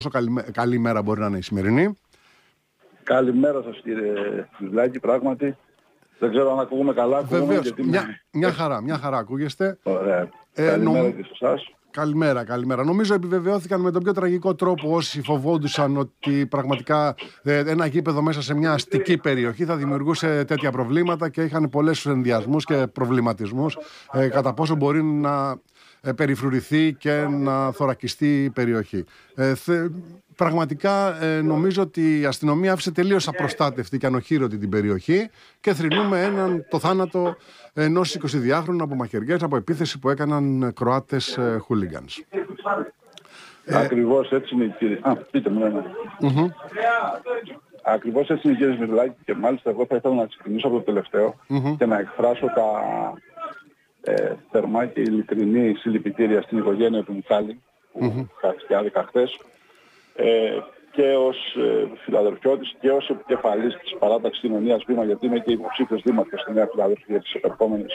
Καλή μέρα μπορεί να είναι η σημερινή. Καλημέρα σας κύριε Λάκη, πράγματι. Δεν ξέρω αν ακούγουμε καλά. Βεβαίως, μια χαρά ακούγεστε. Ωραία. Καλημέρα και σε εσάς. Καλημέρα. Νομίζω επιβεβαιώθηκαν με τον πιο τραγικό τρόπο όσοι φοβόντουσαν ότι πραγματικά ένα γήπεδο μέσα σε μια αστική περιοχή θα δημιουργούσε τέτοια προβλήματα και είχαν πολλές ενδιασμούς και προβληματισμούς κατά πόσο μπορεί να περιφρουρηθεί και να θωρακιστεί η περιοχή. Πραγματικά νομίζω ότι η αστυνομία άφησε τελείως απροστάτευτη και ανοχήρωτη την περιοχή και θρηνούμε το θάνατο ενός 22χρονου από μαχαιριές, από επίθεση που έκαναν Κροάτες χούλιγκανς. Ακριβώς έτσι είναι κύριε. Πείτε μου. Ακριβώς έτσι είναι κύριε Σμυρλάκη και μάλιστα εγώ θα ήθελα να ξεκινήσω από το τελευταίο και να εκφράσω τα θερμά και ειλικρινή συλληπιτήρια στην οικογένεια του Μιχάλη που χάθηκε άδικα χθες και ως φιλαδελφιώτης και ως επικεφαλής της παράταξης Κοινωνίας Βήμα, γιατί είμαι και υποψήφιος δήμαρχος στη Νέα Φιλαδέλφια για τις επερχόμενες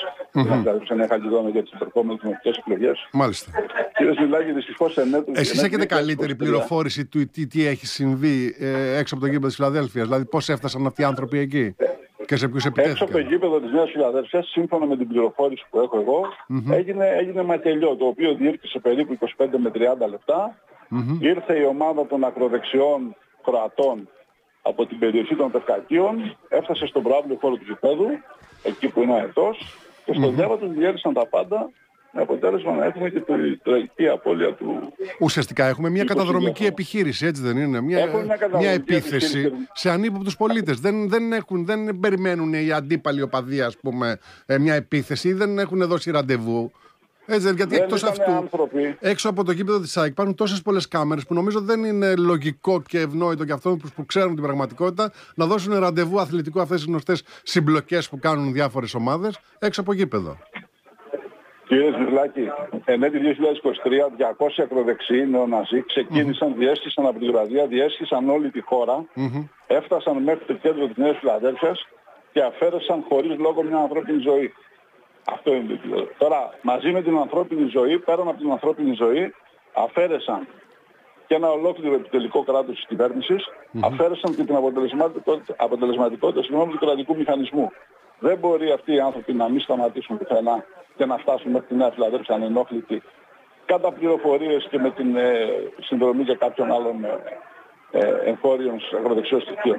για τις επερχόμενες δημοτικές εκλογές. Μάλιστα. Κύριε Σμυρλάκη, δυστυχώς εσείς έχετε καλύτερη πληροφόρηση του τι έχει συμβεί έξω από το γήπεδο της Φιλαδέλφειας, δηλαδή πώς έφτασαν αυτοί οι άνθρωποι εκεί και σε ποιους επιτέθηκαν? Έξω από το γήπεδο της Νέας Φιλαδέλφειας, σύμφωνα με την πληροφόρηση που έχω εγώ, έγινε ματελιό, το οποίο διήρκησε περίπου 25 με 30 λεπτά. Ήρθε η ομάδα των ακροδεξιών Κροατών από την περιοχή των Πευκακίων, έφτασε στον προάβλιο χώρο του γηπέδου, εκεί που είναι ο αετός, και στο διάβα τους διέλυσαν τα πάντα, με αποτέλεσμα να έχουμε και την τραγική απώλεια του. Ουσιαστικά έχουμε μια καταδρομική επιχείρηση, έτσι δεν είναι? Μια επίθεση σε ανύποπτους πολίτες. Δεν περιμένουν οι αντίπαλοι οπαδοί, ας πούμε, μια επίθεση, δεν έχουν δώσει ραντεβού. Έτσι, γιατί εκτός αυτού, έξω από το γήπεδο της ΑΕΚ υπάρχουν τόσες πολλές κάμερες που νομίζω δεν είναι λογικό και ευνόητο για αυτούς που ξέρουν την πραγματικότητα να δώσουν ραντεβού αθλητικό αυτές τις γνωστές συμπλοκές που κάνουν διάφορες ομάδες έξω από γήπεδο. Κύριε Σμυρλάκη, εν έτη 2023, 200 ακροδεξιοί νεοναζί ξεκίνησαν, διέσχισαν από τη βραδιά, διέσχισαν όλη τη χώρα, έφτασαν μέχρι το κέντρο της Νέας Φιλαδέλφειας και αφαίρεσαν χωρίς λόγο μια ανθρώπινη ζωή. Αυτό είναι το επίπεδο. Τώρα, μαζί με την ανθρώπινη ζωή, πέραν από την ανθρώπινη ζωή, αφαίρεσαν και ένα ολόκληρο επιτελικό κράτος της κυβέρνησης, αφαίρεσαν και την αποτελεσματικότητα του κρατικού μηχανισμού. Δεν μπορεί αυτοί οι άνθρωποι να μην σταματήσουν πουθενά και να φτάσουν μέχρι τη Νέα Φιλαδέλφεια ανενόχλητοι, κατά πληροφορίες και με την συνδρομή και κάποιων άλλων εγχώριων αγροδεξιών στοιχείων.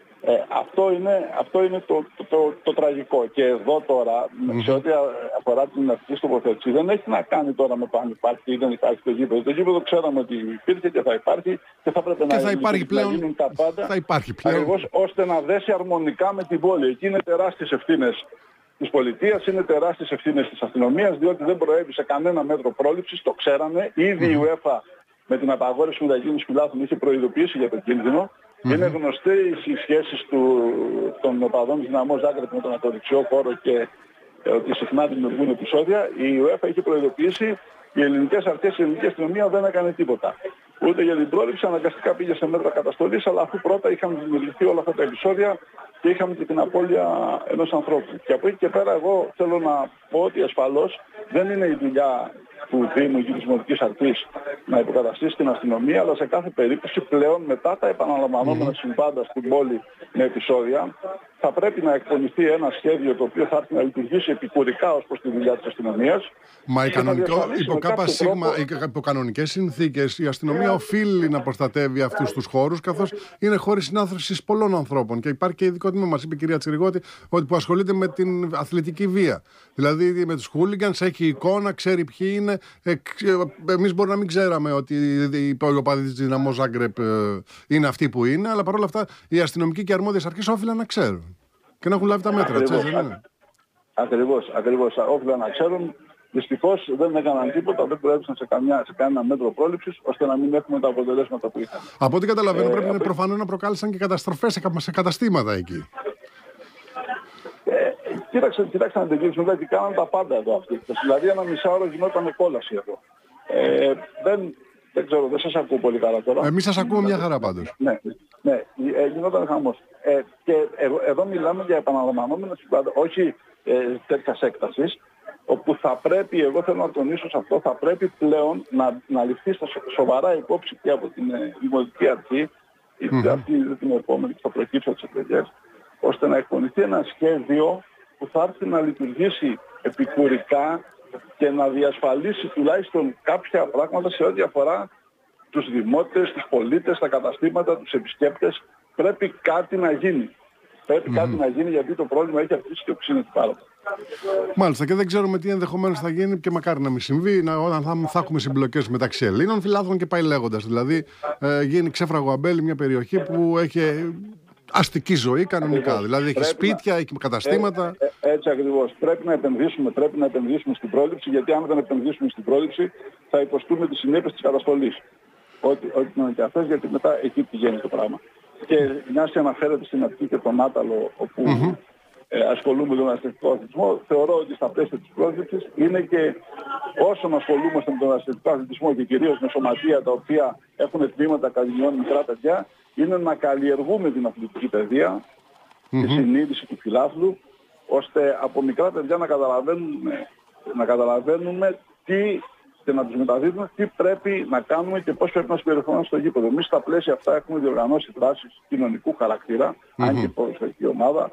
Αυτό είναι το τραγικό. Και εδώ τώρα, σε ό,τι αφορά την αρχική τοποθέτηση, δεν έχει να κάνει τώρα με το αν υπάρχει ή δεν υπάρχει το γήπεδο. Το γήπεδο ξέραμε ότι υπήρχε και θα υπάρχει και θα πρέπει να γίνουν τα πάντα. Θα υπάρχει πλέον. Ακριβώς, ώστε να δέσει αρμονικά με την πόλη. Εκεί είναι τεράστιες ευθύνες της πολιτείας, είναι τεράστιες ευθύνες της αστυνομίας, διότι δεν προέβησε κανένα μέτρο πρόληψης, το ξέρανε. Ήδη η UEFA με την απαγόρευση μετακίνησης πιλάτων είχε προειδοποιήσει για το κίνδυνο. Είναι γνωστές οι σχέσεις των οπαδών της Δυναμό Ζάγκρεπ με τον ακροδεξιό χώρο και ότι συχνά δημιουργούν επεισόδια. Η UEFA έχει προειδοποιήσει, οι ελληνικές αρχές, η ελληνική αστυνομία δεν έκανε τίποτα. Ούτε για την πρόληψη, αναγκαστικά πήγε σε μέτρα καταστολής, αλλά αφού πρώτα είχαν δημιουργηθεί όλα αυτά τα επεισόδια και είχαμε και την απώλεια ενός ανθρώπου. Και από εκεί και πέρα εγώ θέλω να πω ότι ασφαλώς δεν είναι η δουλειά του Δήμου ή της Δημοτικής Αρχής να υποκαταστήσει την αστυνομία, αλλά σε κάθε περίπτωση πλέον μετά τα επαναλαμβανόμενα συμβάντα στην πόλη με επεισόδια θα πρέπει να εκπονηθεί ένα σχέδιο το οποίο θα έρθει να λειτουργήσει επικουρικά ως προς τη δουλειά της αστυνομίας. Μα υπό κανονικές συνθήκες η αστυνομία οφείλει να προστατεύει αυτούς τους χώρους, καθώς είναι χώροι συνάθρησης πολλών ανθρώπων. Και υπάρχει και ειδικό τμήμα, μας είπε η κυρία Τσιριγώτη, ότι που ασχολείται με την αθλητική βία. Δηλαδή με τους χούλιγκανς, έχει εικόνα, ξέρει ποιοι είναι. Εμείς μπορεί να μην ξέραμε ότι οι οπαδοί της Δυναμό Ζάγκρεπ είναι αυτοί που είναι, αλλά παρόλα αυτά οι αστυνομικοί και αρμόδιες αρχές όφυλαν να ξέρουν και να έχουν λάβει τα μέτρα. Ακριβώς. Όφυλαν να ξέρουν. Δυστυχώς δεν έκαναν τίποτα, δεν προέβησαν σε κανένα μέτρο πρόληψης, ώστε να μην έχουμε τα αποτελέσματα που είχαν. Από ό,τι καταλαβαίνω, πρέπει προφανώς να προκάλεσαν και καταστροφές σε καταστήματα εκεί. Κοιτάξτε να τελειώσουν, δηλαδή κάναν τα πάντα εδώ αυτοί. Δηλαδή ένα μισάωρο γινόταν κόλαση εδώ. Δεν ξέρω, δεν σας ακούω πολύ καλά τώρα. Εμείς σας ακούμε μια χαρά πάντως. Ναι, γινόταν χαμός. Και εδώ μιλάμε για επαναλαμβανόμενα συμβάντα, όχι τέτοιας έκτασης. όπου θα πρέπει, εγώ θέλω να τονίσω σε αυτό, θα πρέπει πλέον να ληφθεί σοβαρά υπόψη και από την Δημοτική Αρχή, αυτή την επόμενη που θα προκύψει από τις εκλογές, ώστε να εκπονηθεί ένα σχέδιο που θα έρθει να λειτουργήσει επικουρικά και να διασφαλίσει τουλάχιστον κάποια πράγματα σε ό,τι αφορά τους δημότες, τους πολίτες, τα καταστήματα, τους επισκέπτες. Πρέπει κάτι να γίνει. Πρέπει κάτι να γίνει, γιατί το πρόβλημα έχει αρχίσει και οξύνεται πάρα πολύ. Μάλιστα, και δεν ξέρουμε τι ενδεχομένως θα γίνει και μακάρι να μην συμβεί, όταν θα έχουμε συμπλοκές μεταξύ Ελλήνων φιλάθλων και πάει λέγοντας. Δηλαδή, γίνει Ξέφραγο Αμπέλη μια περιοχή που έχει αστική ζωή κανονικά. Ακριβώς. Δηλαδή, έχει σπίτια, έχει καταστήματα. Έτσι ακριβώς. Πρέπει να επενδύσουμε στην πρόληψη, γιατί αν δεν επενδύσουμε στην πρόληψη, θα υποστούμε τις συνέπειες της καταστολής. Ό,τι είναι και αυτές, γιατί μετά εκεί πηγαίνει το πράγμα. Και μιας και αναφέρεται στην Αττική και τον Άταλο, όπου ασχολούμαι με τον αστυνομικό αθλητισμό, θεωρώ ότι στα πλαίσια της πρόληψης είναι και όσον ασχολούμαστε με τον αστυνομικό αθλητισμό και κυρίως με σωματεία τα οποία έχουν τμήματα καλλιεργειών μικρά παιδιά, είναι να καλλιεργούμε την αθλητική παιδεία, τη συνείδηση του φιλάθλου, ώστε από μικρά παιδιά να καταλαβαίνουμε τι και να τους μεταδίδουμε τι πρέπει να κάνουμε και πώς πρέπει να συμπεριφερόμαστε στο γήπεδο. Εμείς στα πλαίσια αυτά έχουμε διοργανώσει δράσεις κοινωνικού χαρακτήρα, αν και ποδοσφαιρική ομάδα.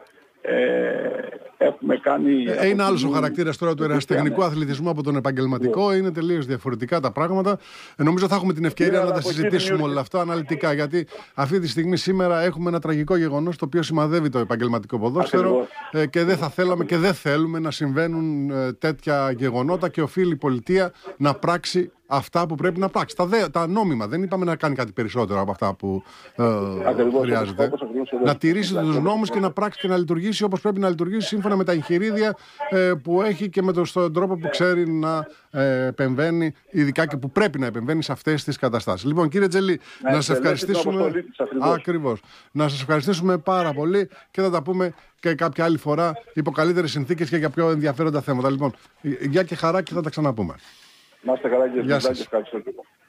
Έχουμε κάνει... Είναι άλλος ο χαρακτήρας τώρα του ερασιτεχνικού αθλητισμού από τον επαγγελματικό. Είναι τελείως διαφορετικά τα πράγματα. Νομίζω θα έχουμε την ευκαιρία να τα συζητήσουμε όλα αυτά αναλυτικά. Γιατί αυτή τη στιγμή σήμερα έχουμε ένα τραγικό γεγονός το οποίο σημαδεύει το επαγγελματικό ποδόσφαιρο και δεν θα θέλαμε και δεν θέλουμε να συμβαίνουν τέτοια γεγονότα και οφείλει η πολιτεία να πράξει αυτά που πρέπει να πράξει. Τα νόμιμα. Δεν είπαμε να κάνει κάτι περισσότερο από αυτά που χρειάζεται. Να τηρήσει τους νόμους και να πράξει και να λειτουργήσει όπως πρέπει να λειτουργήσει σύμφωνα με τα εγχειρίδια που έχει και με τον τρόπο που ξέρει να επεμβαίνει, ειδικά και που πρέπει να επεμβαίνει σε αυτές τις καταστάσεις. Λοιπόν, κύριε Τζελή, να σας ευχαριστήσουμε. Ακριβώς. Να σας ευχαριστήσουμε πάρα πολύ και θα τα πούμε και κάποια άλλη φορά υπό καλύτερες συνθήκες και για πιο ενδιαφέροντα θέματα. Λοιπόν, γεια και χαρά και θα τα ξαναπούμε. Να είστε καλά και ευχαριστώ.